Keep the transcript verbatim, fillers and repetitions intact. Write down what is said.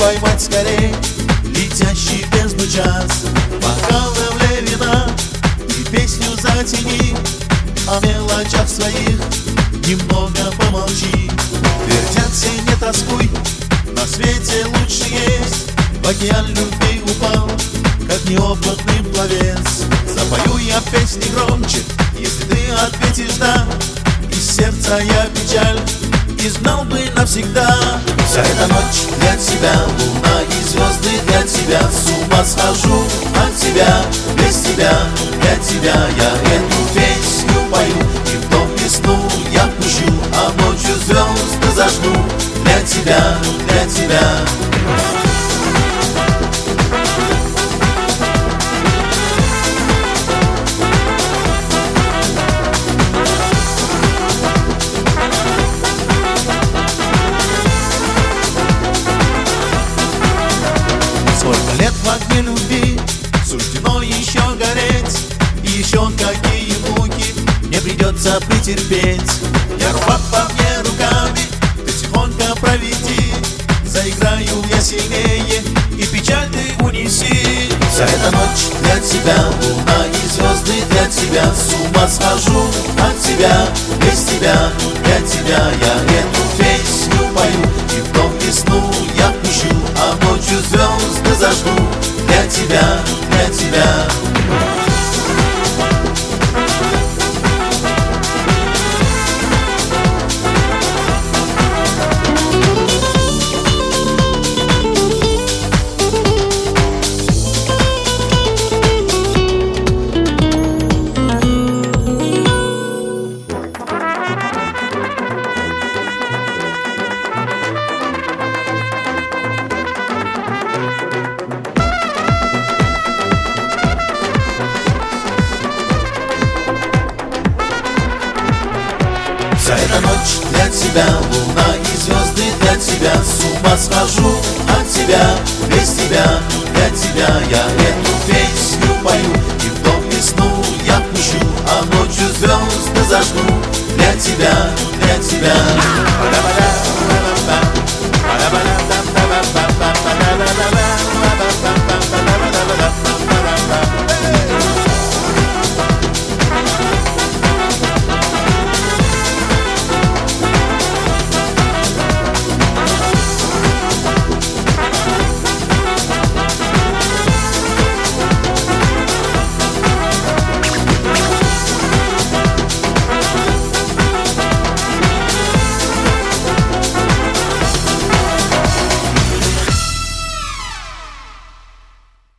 поймать скорей летящий в бездну час. Бокалом вина и песню затяни, о мелочах своих немного помолчи. Вертятся, не тоскуй, на свете лучше есть. В океан любви упал, как неопытный пловец. Запою я песни громче, если ты ответишь «да». Из сердца я печаль изгнал бы навсегда. Вся эта ночь для тебя, луна и звезды для тебя. С ума схожу от тебя, без тебя, для тебя я эту песню пою. И в дом весну я пущу, а ночью звезды зажгу. Для тебя, для тебя. Сколько лет в огне любви суждено еще гореть, и еще какие муки мне придется претерпеть. Я рука по мне руками, ты тихонько проведи. Заиграю я сильнее, и печаль ты унеси. Вся эта ночь для тебя, луна и звезды для тебя. С ума схожу от тебя, без тебя, для тебя я эту песню пою. И в дом весну я пущу, а ночью звезды зажгу. Для тебя, для тебя. Вся эта ночь для тебя, луна и звезды для тебя. С ума схожу от тебя, без тебя, для тебя я эту песню пою. И в дом весну я пущу, а ночью звезды зажгу. Для тебя, для тебя.